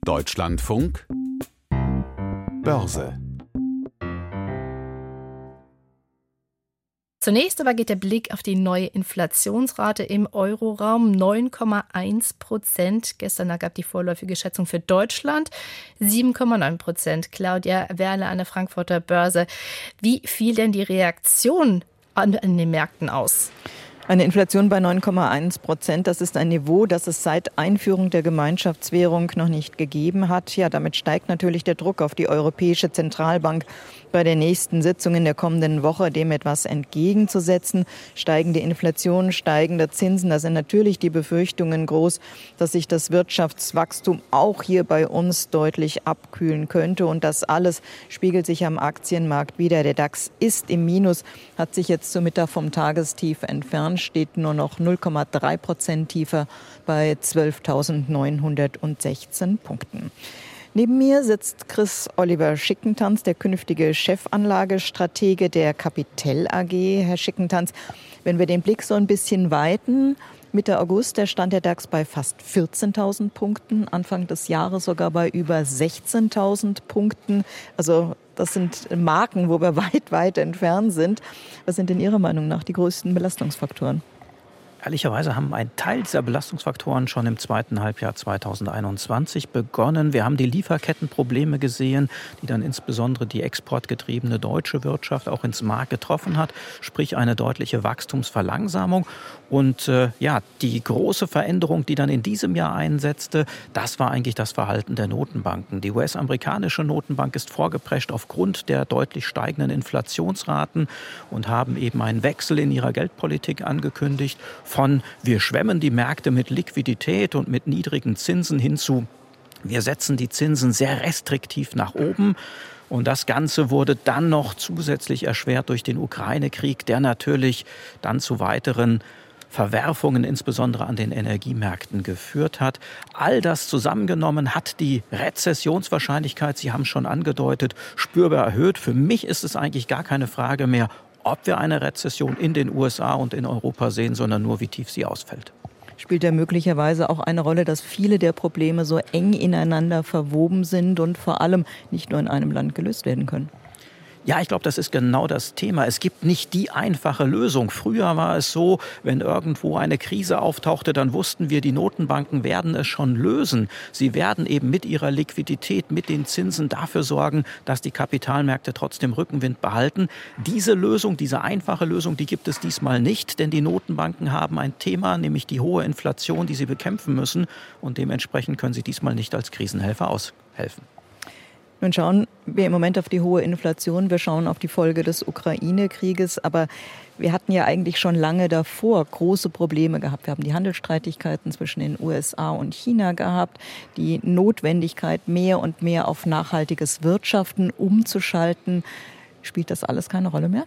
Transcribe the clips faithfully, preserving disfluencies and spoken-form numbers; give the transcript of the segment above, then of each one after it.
Deutschlandfunk Börse. Zunächst aber geht der Blick auf die neue Inflationsrate im Euroraum, neun Komma eins Prozent. Gestern ergab die vorläufige Schätzung für Deutschland sieben Komma neun Prozent. Claudia Werle an der Frankfurter Börse. Wie fiel denn die Reaktion an, an den Märkten aus? Eine Inflation bei neun Komma eins Prozent, das ist ein Niveau, das es seit Einführung der Gemeinschaftswährung noch nicht gegeben hat. Ja, damit steigt natürlich der Druck auf die Europäische Zentralbank, bei der nächsten Sitzung in der kommenden Woche dem etwas entgegenzusetzen. Steigende Inflation, steigende Zinsen, da sind natürlich die Befürchtungen groß, dass sich das Wirtschaftswachstum auch hier bei uns deutlich abkühlen könnte. Und das alles spiegelt sich am Aktienmarkt wider. Der DAX ist im Minus, hat sich jetzt zum Mittag vom Tagestief entfernt, steht nur noch null Komma drei Prozent tiefer bei zwölftausendneunhundertsechzehn Punkten. Neben mir sitzt Chris Oliver Schickentanz, der künftige Chefanlagestratege der Capital A G. Herr Schickentanz, wenn wir den Blick so ein bisschen weiten, Mitte August, da stand der DAX bei fast vierzehntausend Punkten, Anfang des Jahres sogar bei über sechzehntausend Punkten. Also das sind Marken, wo wir weit, weit entfernt sind. Was sind denn Ihrer Meinung nach die größten Belastungsfaktoren? Ehrlicherweise haben ein Teil dieser Belastungsfaktoren schon im zweiten Halbjahr zweitausendeinundzwanzig begonnen. Wir haben die Lieferkettenprobleme gesehen, die dann insbesondere die exportgetriebene deutsche Wirtschaft auch ins Mark getroffen hat, sprich eine deutliche Wachstumsverlangsamung. Und äh, ja, die große Veränderung, die dann in diesem Jahr einsetzte, das war eigentlich das Verhalten der Notenbanken. Die U S-amerikanische Notenbank ist vorgeprescht aufgrund der deutlich steigenden Inflationsraten und haben eben einen Wechsel in ihrer Geldpolitik angekündigt. Von wir schwemmen die Märkte mit Liquidität und mit niedrigen Zinsen hin zu wir setzen die Zinsen sehr restriktiv nach oben. Und das Ganze wurde dann noch zusätzlich erschwert durch den Ukraine-Krieg, der natürlich dann zu weiteren Verwerfungen, insbesondere an den Energiemärkten, geführt hat. All das zusammengenommen hat die Rezessionswahrscheinlichkeit, Sie haben es schon angedeutet, spürbar erhöht. Für mich ist es eigentlich gar keine Frage mehr, ob wir eine Rezession in den U S A und in Europa sehen, sondern nur, wie tief sie ausfällt. Spielt ja möglicherweise auch eine Rolle, dass viele der Probleme so eng ineinander verwoben sind und vor allem nicht nur in einem Land gelöst werden können? Ja, ich glaube, das ist genau das Thema. Es gibt nicht die einfache Lösung. Früher war es so, wenn irgendwo eine Krise auftauchte, dann wussten wir, die Notenbanken werden es schon lösen. Sie werden eben mit ihrer Liquidität, mit den Zinsen dafür sorgen, dass die Kapitalmärkte trotzdem Rückenwind behalten. Diese Lösung, diese einfache Lösung, die gibt es diesmal nicht, denn die Notenbanken haben ein Thema, nämlich die hohe Inflation, die sie bekämpfen müssen. Und dementsprechend können sie diesmal nicht als Krisenhelfer aushelfen. Nun schauen wir im Moment auf die hohe Inflation, wir schauen auf die Folge des Ukraine-Krieges, aber wir hatten ja eigentlich schon lange davor große Probleme gehabt. Wir haben die Handelsstreitigkeiten zwischen den U S A und China gehabt, die Notwendigkeit, mehr und mehr auf nachhaltiges Wirtschaften umzuschalten. Spielt das alles keine Rolle mehr?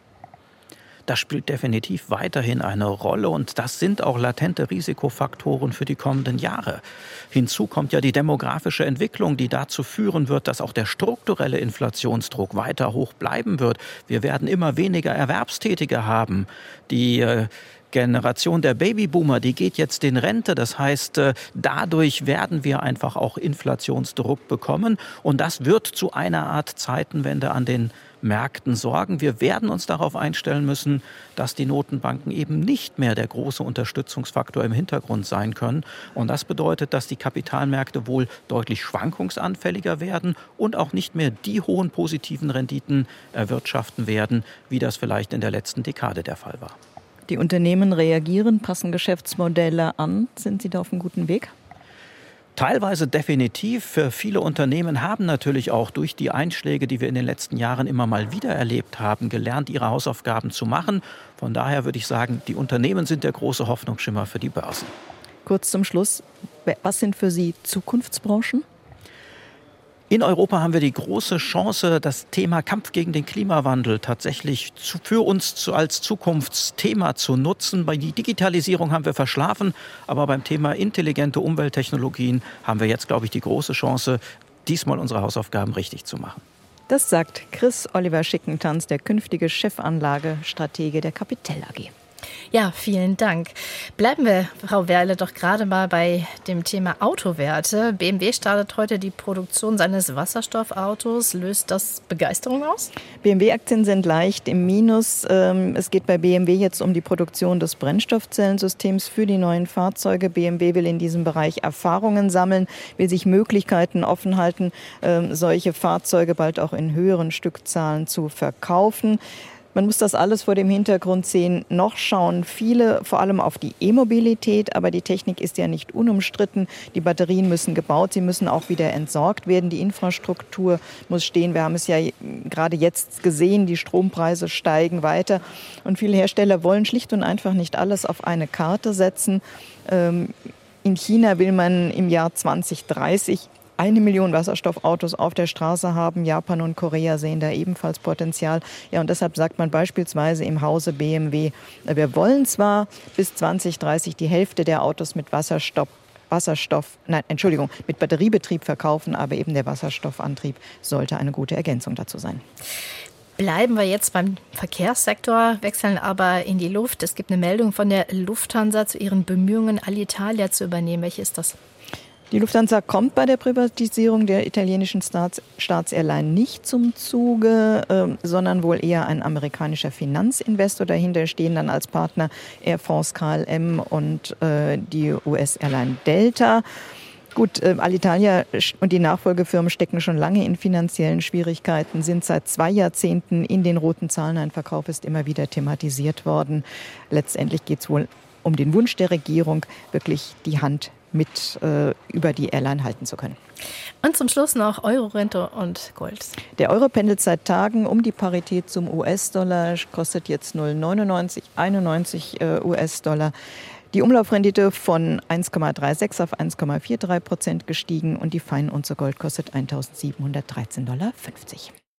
Das spielt definitiv weiterhin eine Rolle und das sind auch latente Risikofaktoren für die kommenden Jahre. Hinzu kommt ja die demografische Entwicklung, die dazu führen wird, dass auch der strukturelle Inflationsdruck weiter hoch bleiben wird. Wir werden immer weniger Erwerbstätige haben. Die äh, Generation der Babyboomer, die geht jetzt in Rente. Das heißt, dadurch werden wir einfach auch Inflationsdruck bekommen. Und das wird zu einer Art Zeitenwende an den Märkten sorgen. Wir werden uns darauf einstellen müssen, dass die Notenbanken eben nicht mehr der große Unterstützungsfaktor im Hintergrund sein können. Und das bedeutet, dass die Kapitalmärkte wohl deutlich schwankungsanfälliger werden und auch nicht mehr die hohen positiven Renditen erwirtschaften werden, wie das vielleicht in der letzten Dekade der Fall war. Die Unternehmen reagieren, passen Geschäftsmodelle an. Sind Sie da auf einem guten Weg? Teilweise definitiv. Viele Unternehmen haben natürlich auch durch die Einschläge, die wir in den letzten Jahren immer mal wieder erlebt haben, gelernt, ihre Hausaufgaben zu machen. Von daher würde ich sagen, die Unternehmen sind der große Hoffnungsschimmer für die Börsen. Kurz zum Schluss, was sind für Sie Zukunftsbranchen? In Europa haben wir die große Chance, das Thema Kampf gegen den Klimawandel tatsächlich zu, für uns zu, als Zukunftsthema zu nutzen. Bei der Digitalisierung haben wir verschlafen, aber beim Thema intelligente Umwelttechnologien haben wir jetzt, glaube ich, die große Chance, diesmal unsere Hausaufgaben richtig zu machen. Das sagt Chris Oliver Schickentanz, der künftige Chefanlagestratege der Capital A G. Ja, vielen Dank. Bleiben wir, Frau Werle, doch gerade mal bei dem Thema Autowerte. B M W startet heute die Produktion seines Wasserstoffautos. Löst das Begeisterung aus? B M W-Aktien sind leicht im Minus. Es geht bei B M W jetzt um die Produktion des Brennstoffzellensystems für die neuen Fahrzeuge. B M W will in diesem Bereich Erfahrungen sammeln, will sich Möglichkeiten offen halten, solche Fahrzeuge bald auch in höheren Stückzahlen zu verkaufen. Man muss das alles vor dem Hintergrund sehen. Noch schauen viele vor allem auf die E-Mobilität, aber die Technik ist ja nicht unumstritten. Die Batterien müssen gebaut, sie müssen auch wieder entsorgt werden. Die Infrastruktur muss stehen. Wir haben es ja gerade jetzt gesehen, die Strompreise steigen weiter. Und viele Hersteller wollen schlicht und einfach nicht alles auf eine Karte setzen. In China will man im Jahr zwanzig dreißig eine Million Wasserstoffautos auf der Straße haben. Japan und Korea sehen da ebenfalls Potenzial. Ja, und deshalb sagt man beispielsweise im Hause B M W, wir wollen zwar bis zwanzig dreißig die Hälfte der Autos mit Wasserstoff, Wasserstoff, nein, Entschuldigung, mit Batteriebetrieb verkaufen, aber eben der Wasserstoffantrieb sollte eine gute Ergänzung dazu sein. Bleiben wir jetzt beim Verkehrssektor, wechseln aber in die Luft. Es gibt eine Meldung von der Lufthansa zu ihren Bemühungen, Alitalia zu übernehmen. Welche ist das? Die Lufthansa kommt bei der Privatisierung der italienischen Staats- Staatsairline nicht zum Zuge, äh, sondern wohl eher ein amerikanischer Finanzinvestor. Dahinter stehen dann als Partner Air France, K L M und äh, die U S-Airline Delta. Gut, äh, Alitalia und die Nachfolgefirmen stecken schon lange in finanziellen Schwierigkeiten, sind seit zwei Jahrzehnten in den roten Zahlen. Ein Verkauf ist immer wieder thematisiert worden. Letztendlich geht es wohl um den Wunsch der Regierung, wirklich die Hand mit äh, über die Airline halten zu können. Und zum Schluss noch Euro-Rente und Gold. Der Euro pendelt seit Tagen um die Parität zum U S-Dollar, kostet jetzt null Komma neunundneunzig, einundneunzig äh, U S-Dollar. Die Umlaufrendite von eins Komma sechsunddreißig auf eins Komma dreiundvierzig Prozent gestiegen und die Feinunze Gold kostet eintausendsiebenhundertdreizehn Komma fünfzig Dollar.